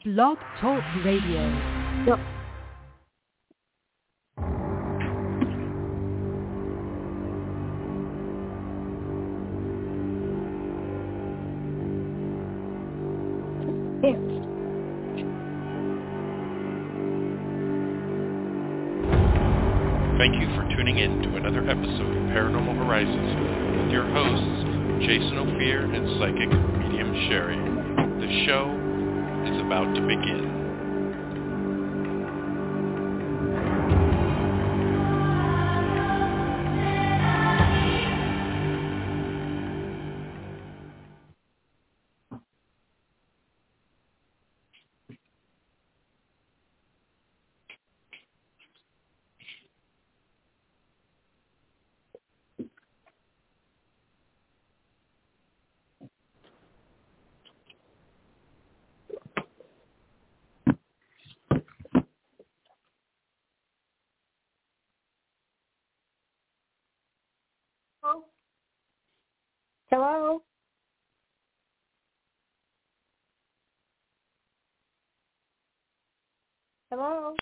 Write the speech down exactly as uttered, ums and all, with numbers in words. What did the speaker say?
Blog Talk Radio. Yep. Thank you for tuning in to another episode of Paranormal Horizons with your hosts, Jason Ophir and Psychic Medium Sherry. The show is about to begin. Hello? Hello?